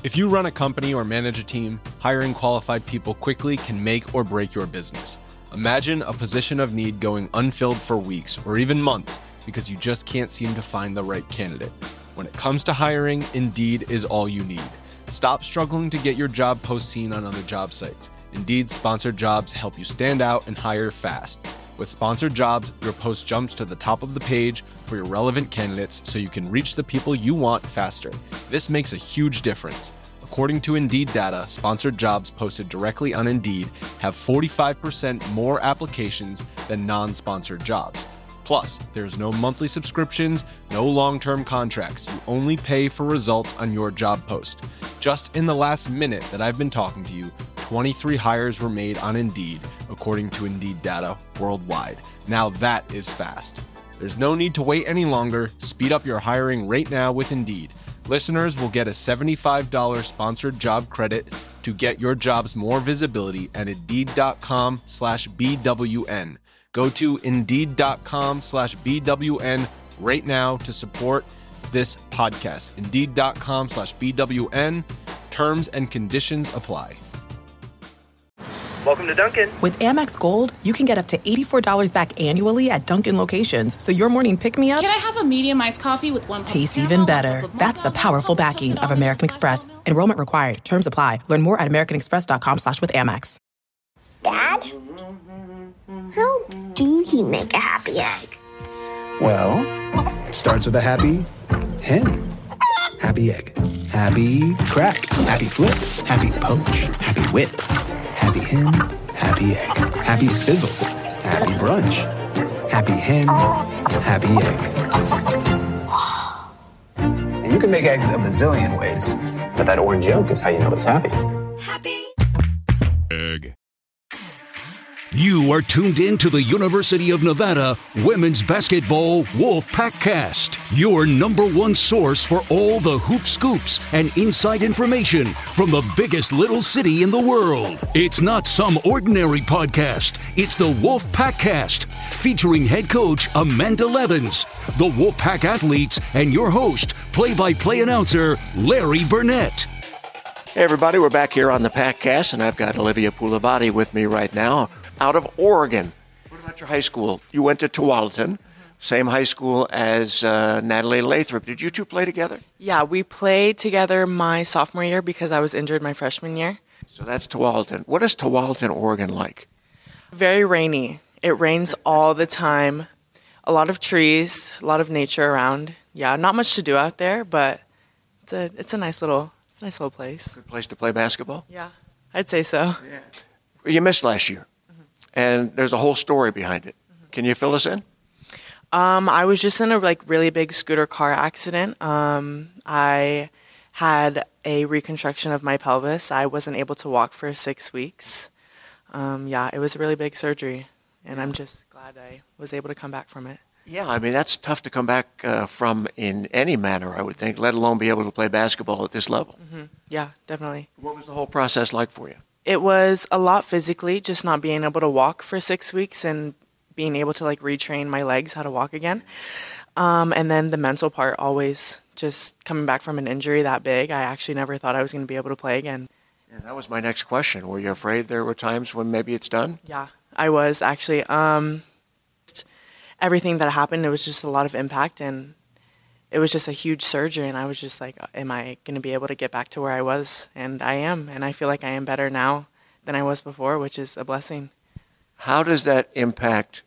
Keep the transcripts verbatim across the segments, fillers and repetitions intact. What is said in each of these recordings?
If you run a company or manage a team, hiring qualified people quickly can make or break your business. Imagine a position of need going unfilled for weeks or even months because you just can't seem to find the right candidate. When it comes to hiring, Indeed is all you need. Stop struggling to get your job post seen on other job sites. Indeed sponsored jobs help you stand out and hire fast. With sponsored jobs, your post jumps to the top of the page for your relevant candidates so you can reach the people you want faster. This makes a huge difference. According to Indeed data, sponsored jobs posted directly on Indeed have forty-five percent more applications than non-sponsored jobs. Plus, there's no monthly subscriptions, no long-term contracts. You only pay for results on your job post. Just in the last minute that I've been talking to you, twenty-three hires were made on Indeed, according to Indeed data worldwide. Now that is fast. There's no need to wait any longer. Speed up your hiring right now with Indeed. Listeners will get a seventy-five dollars sponsored job credit to get your jobs more visibility at Indeed.com slash BWN. Go to Indeed.com slash BWN right now to support this podcast. Indeed.com slash BWN. Terms and conditions apply. Welcome to Dunkin'. With Amex Gold, you can get up to eighty-four dollars back annually at Dunkin' locations. So your morning pick-me-up Can I have a medium iced coffee with one tastes even better. That's the powerful backing of American Express. Enrollment required. Terms apply. Learn more at americanexpress.com slash with Amex. Dad? How do you make a happy egg? Well, it starts with a happy hen. Happy egg. Happy crack. Happy flip. Happy poach. Happy whip. Happy hen. Happy egg. Happy sizzle. Happy brunch. Happy hen. Happy egg. And you can make eggs a bazillion ways, but that orange yolk is how you know it's happy. Happy egg. You are tuned in to the University of Nevada Women's Basketball Wolfpack Cast, your number one source for all the hoop scoops and inside information from the biggest little city in the world. It's not some ordinary podcast. It's the Wolfpack Cast, featuring head coach Amanda Levens, the Wolfpack athletes, and your host, play-by-play announcer Larry Burnett. Hey everybody, we're back here on the Packcast, and I've got Olivia Pulavati with me right now, out of Oregon. What about your high school? You went to Tualatin, same high school as uh, Natalie Lathrop. Did you two play together? Yeah, we played together my sophomore year because I was injured my freshman year. So that's Tualatin. What is Tualatin, Oregon like? Very rainy. It rains all the time. A lot of trees, a lot of nature around. Yeah, not much to do out there, but it's a it's a nice little it's a nice little place. Good place to play basketball? Yeah, I'd say so. Yeah. You missed last year, mm-hmm. and there's a whole story behind it. Mm-hmm. Can you fill us in? Um, I was just in a like really big scooter car accident. Um, I had a reconstruction of my pelvis. I wasn't able to walk for six weeks. Um, yeah, it was a really big surgery, and I'm just glad I was able to come back from it. Yeah, I mean, that's tough to come back uh, from in any manner, I would think, let alone be able to play basketball at this level. Mm-hmm. Yeah, definitely. What was the whole process like for you? It was a lot physically, just not being able to walk for six weeks and being able to like retrain my legs how to walk again. Um, and then the mental part, always just coming back from an injury that big. I actually never thought I was going to be able to play again. Yeah, that was my next question. Were you afraid there were times when maybe it's done? Yeah, I was actually. Um, everything that happened, it was just a lot of impact, and it was just a huge surgery, and I was just like, am I going to be able to get back to where I was? And I am, and I feel like I am better now than I was before, which is a blessing. How does that impact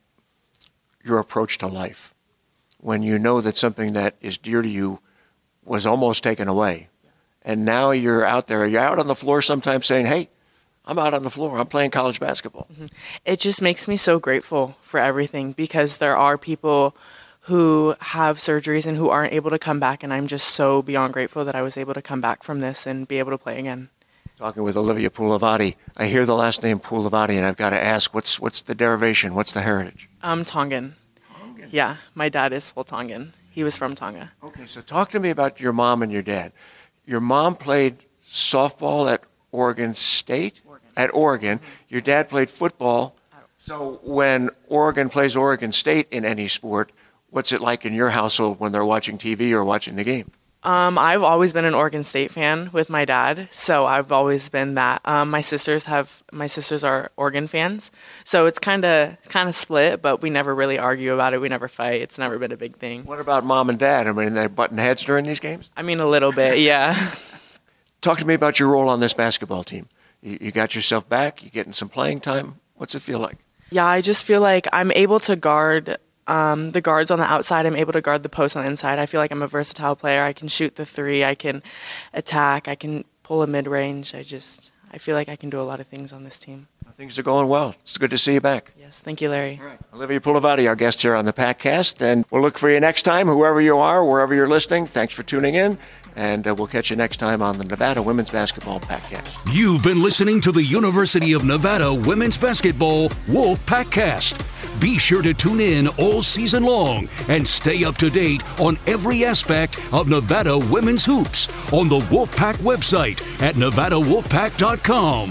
your approach to life when you know that something that is dear to you was almost taken away, and now you're out there, you're out on the floor sometimes saying, hey, I'm out on the floor. I'm playing college basketball. Mm-hmm. It just makes me so grateful for everything, because there are people who have surgeries and who aren't able to come back, and I'm just so beyond grateful that I was able to come back from this and be able to play again. Talking with Olivia Pulavati. I hear the last name Pulavati, and I've got to ask, what's what's the derivation? What's the heritage? Um, Tongan. Tongan. Yeah, my dad is full Tongan. He was from Tonga. Okay, so talk to me about your mom and your dad. Your mom played softball at Oregon State? At Oregon. Mm-hmm. Your dad played football. So when Oregon plays Oregon State in any sport, what's it like in your household when they're watching T V or watching the game? Um, I've always been an Oregon State fan with my dad, so I've always been that. Um, my sisters have my sisters are Oregon fans, so it's kind of kind of split, but we never really argue about it. We never fight. It's never been a big thing. What about mom and dad? I mean, they button heads during these games? I mean, a little bit, yeah. Talk to me about your role on this basketball team. You, you got yourself back. You getting some playing time. What's it feel like? Yeah, I just feel like I'm able to guard um, the guards on the outside. I'm able to guard the post on the inside. I feel like I'm a versatile player. I can shoot the three. I can attack. I can pull a mid-range. I just, I feel like I can do a lot of things on this team. Things are going well. It's good to see you back. Yes, thank you, Larry. All right. Olivia Pulavati, our guest here on the PackCast, and we'll look for you next time, whoever you are, wherever you're listening. Thanks for tuning in, and uh, we'll catch you next time on the Nevada Women's Basketball PackCast. You've been listening to the University of Nevada Women's Basketball Wolf PackCast. Be sure to tune in all season long and stay up to date on every aspect of Nevada women's hoops on the Wolfpack website at nevada wolfpack dot com.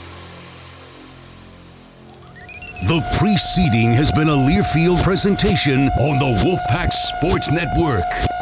The preceding has been a Learfield presentation on the Wolfpack Sports Network.